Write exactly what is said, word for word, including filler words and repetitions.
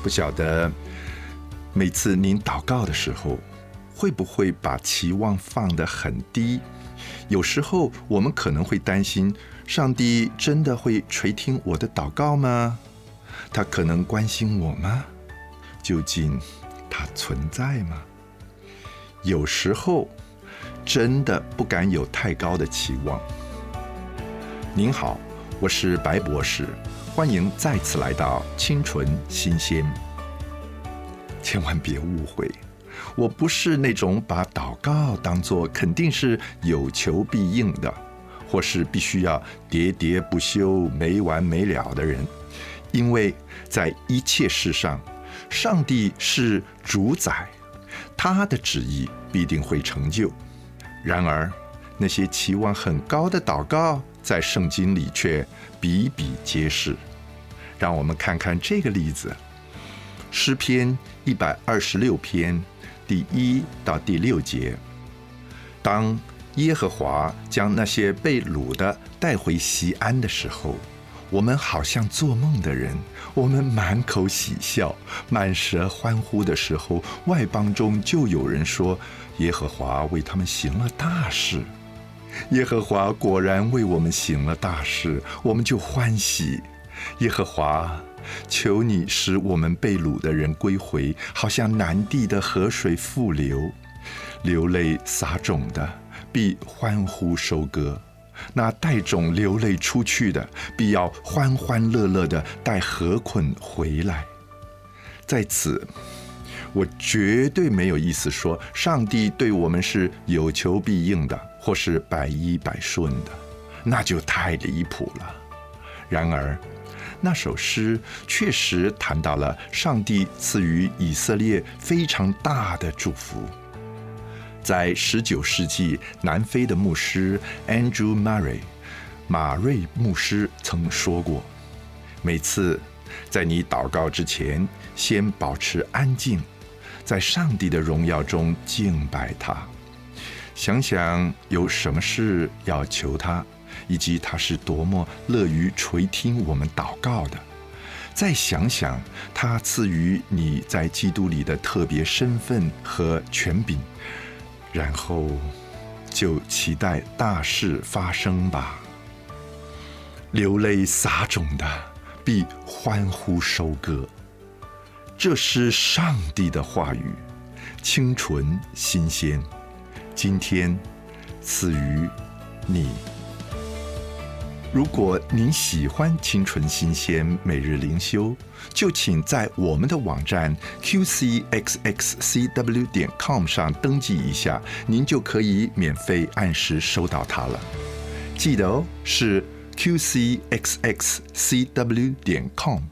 不晓得每次您祷告的时候，会不会把期望放得很低？有时候我们可能会担心，上帝真的会垂听我的祷告吗？他可能关心我吗？究竟他存在吗？有时候真的不敢有太高的期望。您好，我是白博士，欢迎再次来到清纯新鲜。千万别误会，我不是那种把祷告当作肯定是有求必应的，或是必须要喋喋不休没完没了的人。因为在一切事上，上帝是主宰，他的旨意必定会成就。然而那些期望很高的祷告，在圣经里却比比皆是。让我们看看这个例子，诗篇一百二十六篇第一到第六节。当耶和华将那些被掳的带回锡安的时候，我们好像做梦的人，我们满口喜笑，满舌欢呼的时候，外邦中就有人说，耶和华为他们行了大事。耶和华果然为我们行了大事，我们就欢喜。耶和华，求你使我们被掳的人归回，好像南地的河水复流。流泪撒种的必欢呼收割，那带种流泪出去的必要欢欢乐乐的带禾捆回来。在此我绝对没有意思说上帝对我们是有求必应的，或是百依百顺的，那就太离谱了。然而那首诗确实谈到了上帝赐予以色列非常大的祝福。在十九世纪南非的牧师 Andrew Murray 马瑞牧师曾说过，每次在你祷告之前，先保持安静，在上帝的荣耀中敬拜他，想想有什么事要求他，以及他是多么乐于垂听我们祷告的。再想想他赐予你在基督里的特别身份和权柄，然后就期待大事发生吧。流泪撒种的必欢呼收割，这是上帝的话语，清纯新鲜，今天赐予你。如果您喜欢清纯新鲜每日灵修，就请在我们的网站 q c x x c w 点 com 上登记一下，您就可以免费按时收到它了。记得哦，是 q c x x c w 点 com。